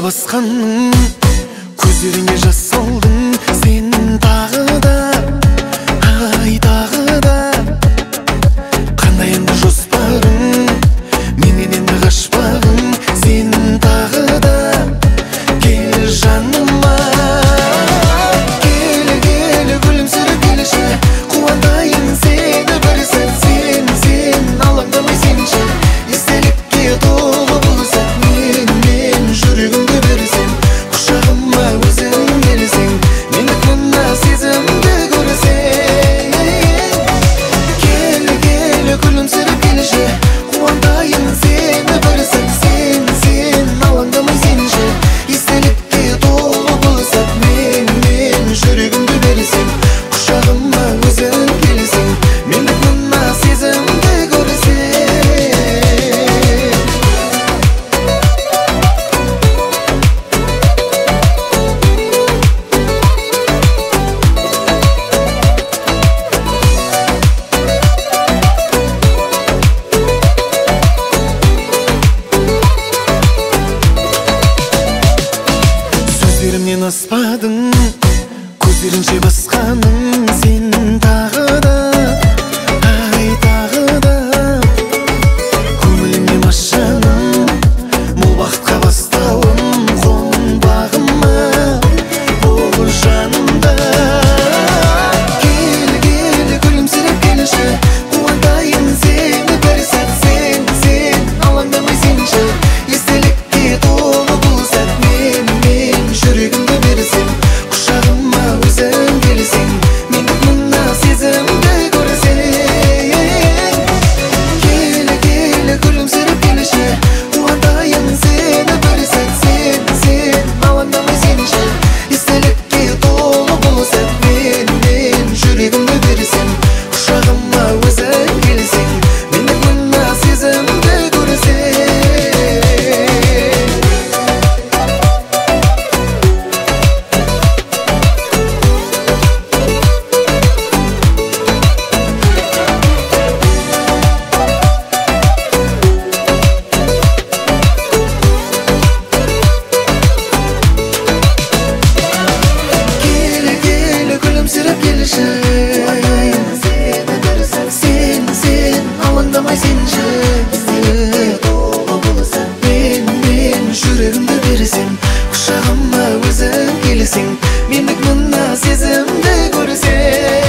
басқанның, көздеріңе жас салдың сен тағы да, ай тағы да. Қандай енді жоспарың, менен енді қашпағың, сен тағы да кел жаныма. Кел, кел, күлімсіреп келші, қуантайын сені бір сәт. Сен алаңдамай сенші, естелікке толы бұл сәт. Мен жүрегімді берсем, құшағыма өзің келсең, мендік мына сезімді көрсең. Кел, кел, күлімсіреп келші, қуантайын сені бір сәт. Сен алаңдамай сенші, естелікке толы бұл сәт. Мен жүрегімді берсем, құшағыма өзің келсең, мендік мына сезімді көрсең. Сөздерімнен аспадың, көздерінше басқаның, сен тағы да, ай тағы да. Көңіліме машаным, мол бақытқа бастауым, қонбағыма бол жанымда. Кел, кел, күлімсіреп келші, қуантайын сені бір сәт. Сен алаңдамай сенші, естелікке толы бұл сәт. Мен жүрегімді берсем, құшағыма өзің келсең, мендік мына сезімді көрсең. Кел, кел, күлімсіреп келші, қуантайын сені бір сәт. Сен алаңдамай сенші, естелікке толы бұл сәт. Мен жүрегімді берсем, құшағыма өзің келсең, мендік мына сезімді көрсең. Кел, кел, күлімсіреп келші, сен алаңдамай сенші, мен жүрегімді берсем, құшағыма өзің келсең, мендік мына сезімді көрсең.